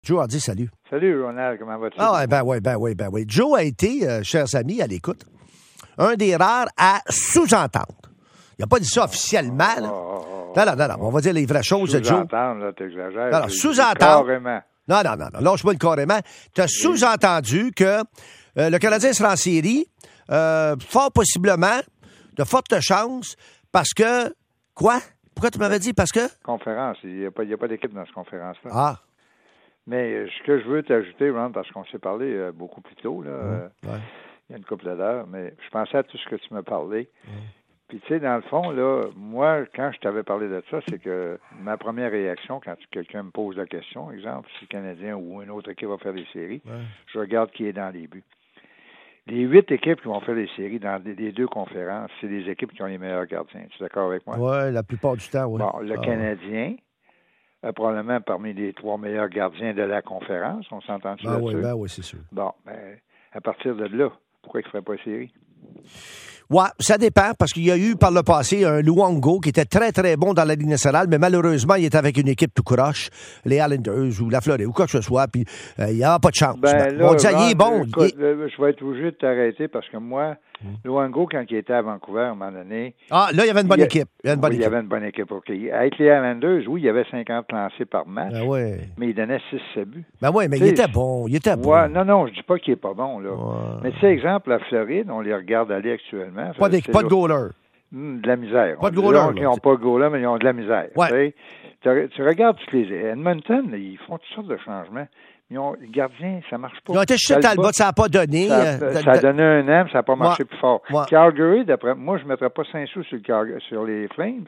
Joe a dit salut. Salut, Ronald, comment vas-tu? Ah, ben oui. Joe a été, chers amis, à l'écoute, un des rares à sous-entendre. Il n'a pas dit ça officiellement. Là. Non, on va dire les vraies choses de Joe. Sous-entendre, là, t'exagères. Alors, sous-entendre. Carrément. Non, lâche-moi le carrément. Tu as sous-entendu que le Canadien sera en série, fort possiblement, de fortes chances, parce que... Quoi? Pourquoi tu m'avais dit? Parce que... Conférence, il n'y a pas d'équipe dans cette conférence-là. Ah. Mais ce que je veux t'ajouter, Ron, parce qu'on s'est parlé beaucoup plus tôt, là, il y a une couple d'heures, mais je pensais à tout ce que tu m'as parlé. Puis, tu sais, dans le fond, là, moi, quand je t'avais parlé de ça, c'est que ma première réaction, quand quelqu'un me pose la question, exemple, si le Canadien ou une autre équipe va faire des séries, je regarde qui est dans les buts. Les 8 équipes qui vont faire les séries dans les 2 conférences, c'est les équipes qui ont les meilleurs gardiens. Tu es d'accord avec moi? Oui, la plupart du temps, oui. Bon, le Canadien... probablement parmi les 3 meilleurs gardiens de la conférence. On s'entend-tu là-dessus? Oui, c'est sûr. Bon, à partir de là, pourquoi il ne ferait pas série? Oui, ça dépend, parce qu'il y a eu par le passé un Luongo qui était très, très bon dans la Ligue nationale, mais malheureusement, il était avec une équipe tout croche, les Islanders ou la Floride ou quoi que ce soit, puis il n'y avait pas de chance. On disait, il est bon. Écoute, je vais être obligé de t'arrêter parce que moi, Luongo, quand il était à Vancouver, à un moment donné... Ah, là, il y avait une bonne équipe. Il y avait une bonne équipe, OK. Avec les Islanders, oui, il y avait 50 lancés par match, mais il donnait 6 buts. Ben oui, mais il était bon. Non, je dis pas qu'il est pas bon, là. Mais tu sais, exemple, la Floride, on les regarde aller actuellement. Pas de goaler. De la misère. Pas de goaler. Ils n'ont pas de goaler, mais ils ont de la misère. Ouais. Tu regardes tous les... Edmonton, ils font toutes sortes de changements. Les gardiens, ça marche pas. Ils ont été chez Talbot, ça n'a pas donné. Ça a donné un an, ça n'a pas marché plus fort. Calgary, d'après moi, je ne mettrais pas 5 sous sur les Flames.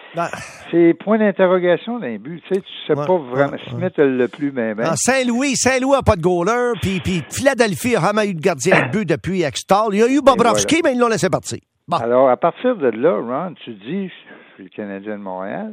C'est point d'interrogation d'un but. Tu sais pas vraiment. Smith le plus même. Saint-Louis n'a pas de goaler. Puis Philadelphie n'a jamais eu de gardien de but depuis Extall. Il y a eu Bobrovski, mais ils l'ont laissé partir. Bon. Alors, à partir de là, Ron, tu dis, je suis le Canadien de Montréal,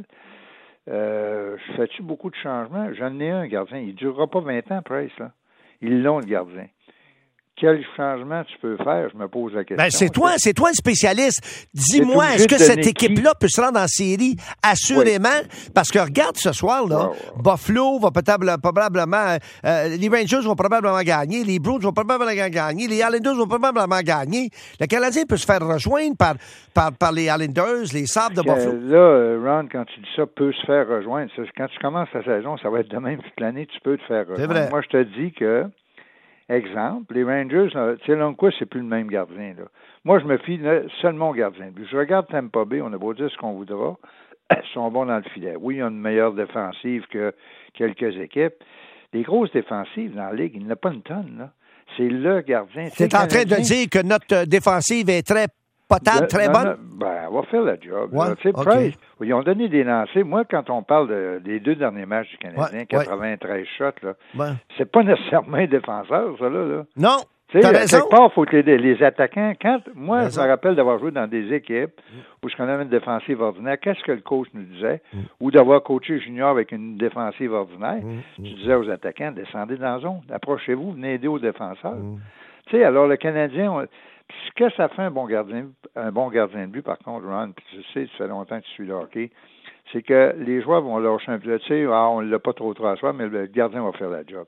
fais-tu beaucoup de changements? J'en ai un gardien. Il ne durera pas 20 ans, Price, là. Ils l'ont, le gardien. Quel changement tu peux faire? Je me pose la question. Ben, c'est toi le spécialiste. Dis-moi, est-ce que cette équipe-là peut se rendre en série? Assurément. Oui. Parce que regarde ce soir, là, Buffalo va probablement, les Rangers vont probablement gagner, les Bruins vont probablement gagner, les Islanders vont probablement gagner. Le Canadien peut se faire rejoindre par les Islanders, les Sabres de Buffalo. Là, Ron, quand tu dis ça, peut se faire rejoindre. Quand tu commences la saison, ça va être de même toute l'année, tu peux te faire rejoindre. C'est vrai. Moi, je te dis que exemple, les Rangers, tu sais, Lundqvist, c'est plus le même gardien, là. Moi, je me fie seulement au gardien. Puis je regarde Tampa Bay, on a beau dire ce qu'on voudra, ils sont bons dans le filet. Oui, ils ont une meilleure défensive que quelques équipes. Les grosses défensives dans la Ligue, il n'y en a pas une tonne, là. C'est le gardien. C'est en train de dire que notre défensive est très potable, très bonne? On va faire la job. Ouais, tu sais, Price, ils ont donné des lancers. Moi, quand on parle des 2 derniers matchs du Canadien, 93 shots, là, c'est pas nécessairement un défenseur, ça, là. Non, t'as raison. Quelque part, il faut que les attaquants... Moi, je me rappelle d'avoir joué dans des équipes où je connais une défensive ordinaire. Qu'est-ce que le coach nous disait? Ou d'avoir coaché junior avec une défensive ordinaire. Tu disais aux attaquants, descendez dans la zone, approchez-vous, venez aider aux défenseurs. Tu sais, alors le Canadien... Ce que ça fait un bon gardien de but, par contre, Ron, puis tu sais, ça fait longtemps que tu suis le hockey, c'est que les joueurs vont lâcher un peu, tu sais, on ne l'a pas trop à soi, mais le gardien va faire la job.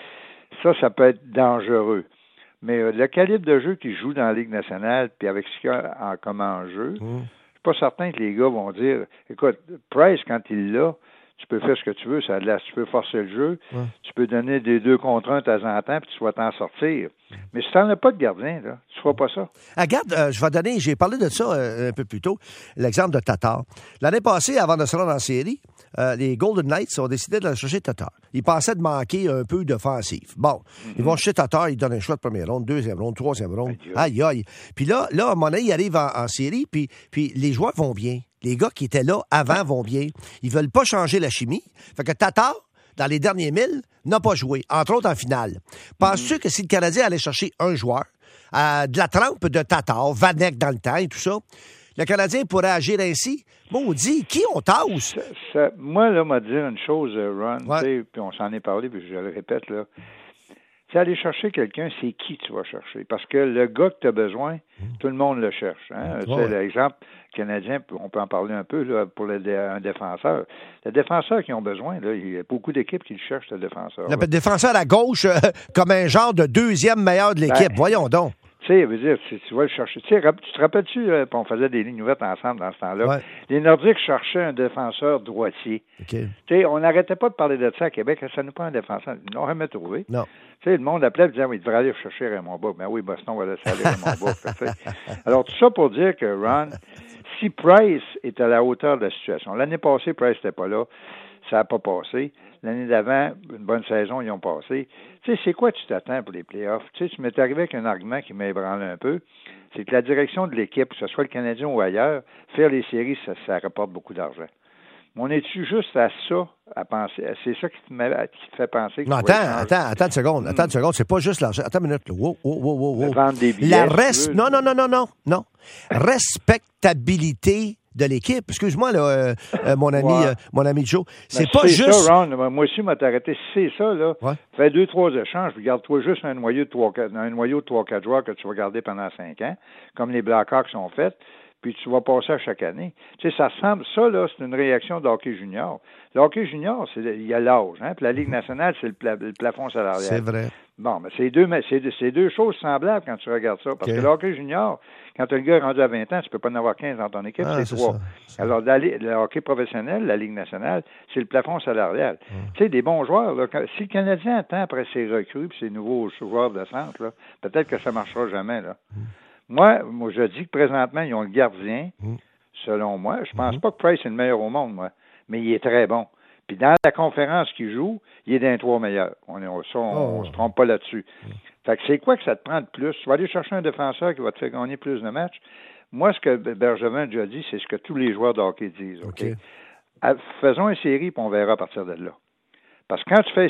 Ça peut être dangereux. Mais le calibre de jeu qu'ils jouent dans la Ligue nationale, puis avec ce qu'il y a comme enjeu, je suis pas certain que les gars vont dire, écoute, Price, quand il l'a, tu peux faire ce que tu veux, ça laisse, tu peux forcer le jeu, tu peux donner des 2 contre 1 de temps en temps, puis tu vas t'en sortir. Mais si tu n'en as pas de gardien, là, tu ne feras pas ça. Regarde, j'ai parlé de ça un peu plus tôt, l'exemple de Tatar. L'année passée, avant de se rendre en série, les Golden Knights ont décidé de chercher Tatar. Ils pensaient de manquer un peu d'offensive. Bon, ils vont chercher Tatar, ils donnent un choix de première ronde, deuxième ronde, troisième ronde. Aïe. Puis là, à un moment donné, ils arrivent en série, puis les joueurs vont bien. Les gars qui étaient là avant vont bien. Ils veulent pas changer la chimie. Fait que Tatar, dans les derniers 1000, n'a pas joué, entre autres en finale. Penses-tu que si le Canadien allait chercher un joueur, de la trempe de Tatar, Vanek dans le temps et tout ça, le Canadien pourrait agir ainsi? Maudit, qui on tasse? Moi, là, m'a dit une chose, Ron, puis on s'en est parlé, puis je le répète, là. Tu sais, aller chercher quelqu'un, c'est qui tu vas chercher? Parce que le gars que tu as besoin, tout le monde le cherche. Hein? Tu sais, l'exemple canadien, on peut en parler un peu là, pour un défenseur. Les défenseurs qui ont besoin, là, il y a beaucoup d'équipes qui le cherchent, le défenseur. Le défenseur à gauche, comme un genre de deuxième meilleur de l'équipe. Voyons donc. Tu sais, veut dire, tu vas le chercher. Tu te rappelles-tu, on faisait des lignes ouvertes ensemble dans ce temps-là? Ouais. Les Nordiques cherchaient un défenseur droitier. Okay. Tu sais, on n'arrêtait pas de parler de ça à Québec. Ça nous prend un défenseur. Ils n'ont jamais trouvé. Non. Tu sais, le monde appelait et disait, oui, il devrait aller chercher Raymond Bourque. Ben oui, Boston va laisser aller Raymond Bourque. Alors, tout ça pour dire que, Ron, si Price est à la hauteur de la situation, l'année passée, Price n'était pas là, ça n'a pas passé. L'année d'avant, une bonne saison, ils ont passé. Tu sais, c'est quoi tu t'attends pour les playoffs? Tu sais, tu m'es arrivé avec un argument qui m'ébranle un peu. C'est que la direction de l'équipe, que ce soit le Canadien ou ailleurs, faire les séries, ça rapporte beaucoup d'argent. Mais on est-tu juste à ça, à penser? C'est ça qui te fait penser que non, attends une seconde. Attends une seconde. C'est pas juste l'argent. Attends une minute. Wow. Vendre des billets. Non. Respectabilité de l'équipe. Excuse-moi, là, mon ami Joe. C'est pas juste. Ça, Ron, moi aussi, m'a arrêté. Si c'est ça, là, fais 2-3 échanges, puis garde-toi juste un noyau de 3-4 joueurs que tu vas garder pendant 5 ans, comme les Blackhawks ont fait, puis tu vas passer à chaque année. Tu sais, ça ressemble, ça, là, c'est une réaction de hockey junior. Le hockey junior, il y a l'âge, hein, puis la Ligue nationale, c'est le plafond salarial. C'est vrai. Bon, mais c'est deux choses semblables quand tu regardes ça. Parce que le hockey junior, quand le gars est rendu à 20 ans, tu peux pas en avoir 15 dans ton équipe, c'est 3. Alors, le hockey professionnel, la Ligue nationale, c'est le plafond salarial. Tu sais, des bons joueurs, là, si le Canadien attend après ses recrues et ses nouveaux joueurs de centre, là, peut-être que ça ne marchera jamais. Là. Moi, je dis que présentement, ils ont le gardien, selon moi. Je pense pas que Price est le meilleur au monde, moi, mais il est très bon. Puis dans la conférence qu'il joue, il est d'un 3 meilleurs. On se trompe pas là-dessus. Fait que c'est quoi que ça te prend de plus? Tu vas aller chercher un défenseur qui va te faire gagner plus de matchs. Moi, ce que Bergevin a déjà dit, c'est ce que tous les joueurs de hockey disent. Okay? Faisons une série, puis on verra à partir de là. Parce que quand tu fais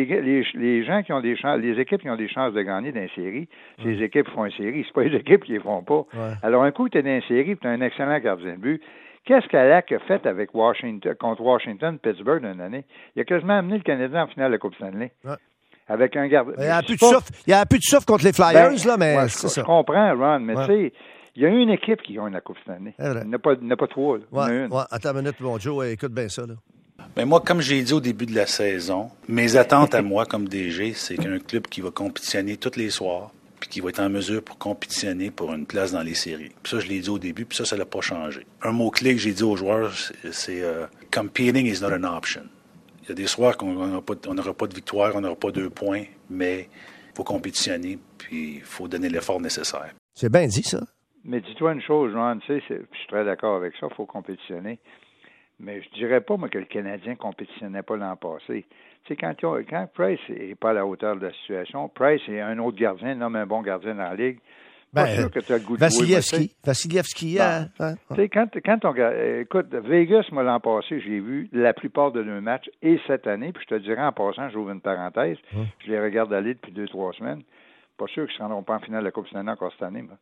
les gens qui ont des chances, les équipes qui ont des chances de gagner dans une série, c'est les équipes qui font une série. C'est pas les équipes qui les font pas. Ouais. Alors, un coup, tu es dans une série, tu as un excellent gardien de but. Qu'est-ce qu'Alak a fait avec contre Washington, Pittsburgh d'une année? Il a quasiment amené le Canadien en finale de la Coupe Stanley. Ouais. Avec un gardien. Il y a plus de souffle contre les Flyers, là, mais c'est ça. Je comprends, Ron, mais tu sais, il y a une équipe qui gagne la Coupe Stanley. Il n'y en a pas 3. Là. Il y en a une. Attends une minute, mon Joe, écoute bien ça. Là. Ben moi, comme j'ai dit au début de la saison, mes attentes à moi comme DG, c'est qu'un club qui va compétitionner tous les soirs, puis qui va être en mesure pour compétitionner pour une place dans les séries. Puis ça, je l'ai dit au début, puis ça n'a pas changé. Un mot-clé que j'ai dit aux joueurs, c'est competing is not an option. Il y a des soirs qu'on n'aura pas de victoire, on n'aura pas 2 points, mais il faut compétitionner, puis il faut donner l'effort nécessaire. C'est bien dit, ça. Mais dis-toi une chose, Ron, tu sais, je suis très d'accord avec ça, il faut compétitionner. Mais je dirais pas, moi, que le Canadien ne compétitionnait pas l'an passé. Tu sais, quand Price n'est pas à la hauteur de la situation, Price est un autre gardien, nomme un bon gardien dans la Ligue. Pas sûr que tu as le goût de jouer. Vassilievski, Tu sais, quand on regarde... Écoute, Vegas, moi, l'an passé, j'ai vu la plupart de leurs matchs, et cette année, puis je te dirais en passant, j'ouvre une parenthèse, je les regarde aller depuis 2-3 semaines. Pas sûr qu'ils ne se rendront pas en finale de la Coupe Stanley encore cette année, moi.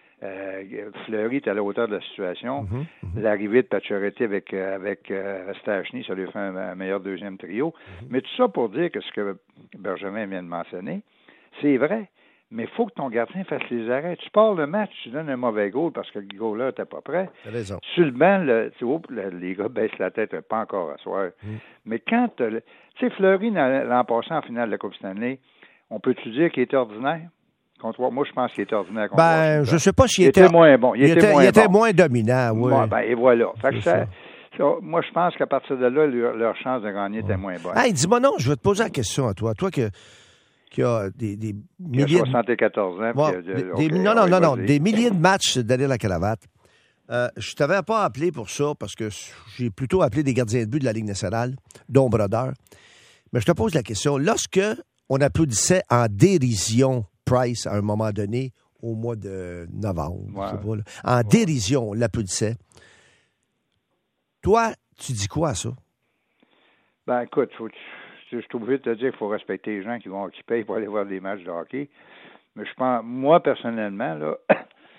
Fleury est à la hauteur de la situation. L'arrivée de Pacioretty avec Stachny, ça lui fait un meilleur deuxième trio. Mais tout ça pour dire que ce que Bergevin vient de mentionner, c'est vrai. Mais il faut que ton gardien fasse les arrêts. Tu pars le match, tu donnes un mauvais goal parce que le goal-là n'était pas prêt. Sur le banc, les gars baissent la tête, pas encore à soir. Mais quand tu sais, Fleury, l'an passé en finale de la Coupe Stanley, on peut-tu dire qu'il était ordinaire? Moi, je pense qu'il était ordinaire contre Washington. Je ne sais pas s'il était moins bon. Il était moins dominant, oui. Et voilà. Fait que moi, je pense qu'à partir de là, leur chance de gagner était moins bonne. Hey, dis-moi non, je vais te poser la question à toi. Toi qui a des milliers... Qui a 74 ans. Des milliers de matchs derrière la cravate. Je t'avais pas appelé pour ça, parce que j'ai plutôt appelé des gardiens de but de la Ligue nationale, dont Brodeur. Mais je te pose la question. Lorsque on applaudissait en dérision Price, à un moment donné, au mois de novembre, je sais pas, là, en dérision, on l'applaudissait. Toi, tu dis quoi à ça? Ben, écoute, je suis obligé de te dire qu'il faut respecter les gens qui payent pour aller voir des matchs de hockey. Mais je pense, moi, personnellement, là,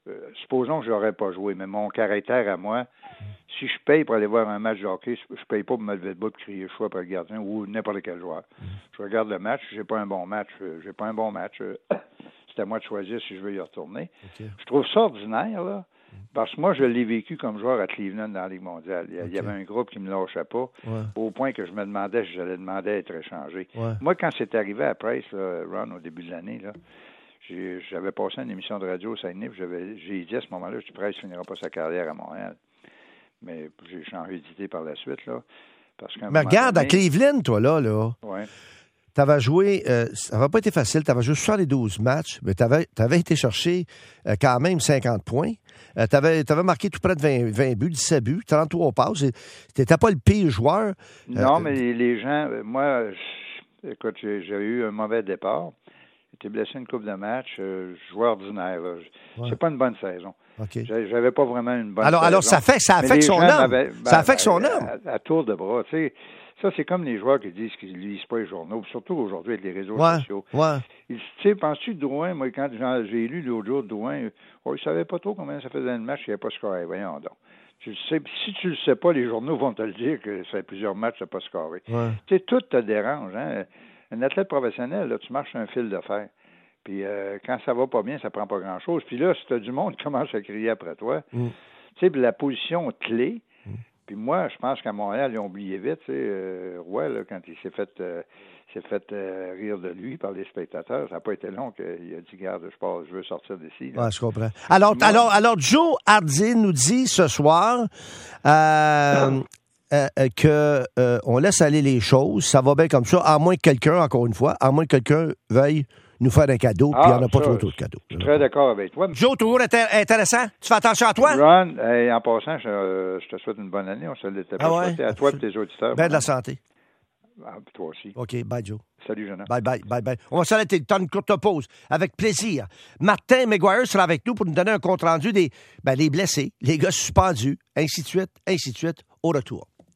supposons que je n'aurais pas joué, mais mon caractère à moi, si je paye pour aller voir un match de hockey, je paye pas pour me lever de bas et crier choix pour le gardien ou n'importe quel joueur. Je regarde le match, j'ai pas un bon match, c'est à moi de choisir si je veux y retourner. Okay. Je trouve ça ordinaire, là, parce que moi, je l'ai vécu comme joueur à Cleveland dans la Ligue mondiale. Il y avait un groupe qui me lâchait pas, au point que je me demandais si j'allais demander à être échangé. Ouais. Moi, quand c'est arrivé à Price, là, Ron, au début de l'année, là, j'avais passé une émission de radio au Saguenay, j'ai dit à ce moment-là, Price finira pas sa carrière à Montréal. Mais j'ai changé d'idée par la suite, là. Parce mais regarde, à Cleveland, toi, là. Ouais. Tu avais joué, ça n'avait pas été facile, tu avais joué 72 matchs, mais tu avais été chercher quand même 50 points. Tu avais marqué tout près de 20 buts, 17 buts, 33 passes. Tu n'étais pas le pire joueur. Non, mais les gens, moi, écoute, j'ai eu un mauvais départ. J'ai été blessé une couple de matchs, joueur ordinaire. C'est pas une bonne saison. Okay. J'avais pas vraiment une bonne saison. Alors ça affecte son homme. Ça affecte son homme. À tour de bras, tu sais. Ça, c'est comme les joueurs qui disent qu'ils ne lisent pas les journaux, surtout aujourd'hui avec les réseaux sociaux. Ouais. Tu sais, penses-tu de Drouin, moi, quand j'ai lu l'autre jour Drouin, il ne savait pas trop combien ça faisait le match, il n'avait pas scoré. Voyons donc. Si tu le sais pas, les journaux vont te le dire que ça fait plusieurs matchs, ça n'a pas scoré. Ouais. Tu sais, tout te dérange. Hein? Un athlète professionnel, là, tu marches sur un fil de fer. Puis quand ça va pas bien, ça prend pas grand-chose. Puis là, si tu as du monde qui commence à crier après toi, tu sais, la position clé. Puis moi, je pense qu'à Montréal, ils ont oublié vite, tu sais, Roy, là, quand il s'est fait rire de lui par les spectateurs, ça n'a pas été long qu'il a dit, garde, je veux sortir d'ici. Oui, je comprends. Alors, Joe Hardy nous dit ce soir que on laisse aller les choses, ça va bien comme ça, à moins que quelqu'un, encore une fois, veuille nous faire un cadeau, puis il n'y en a pas trop de cadeaux. Je suis très d'accord avec toi. Joe, toujours intéressant. Tu fais attention à toi? Ron, en passant, je te souhaite une bonne année. On se l'était pas souhaité à toi et tes auditeurs. Ben de la santé. Toi aussi. OK, bye, Joe. Salut, Jonathan. Bye. On va s'arrêter le temps d'une courte pause. Avec plaisir. Martin McGuire sera avec nous pour nous donner un compte-rendu des blessés, les gars suspendus, ainsi de suite, au retour.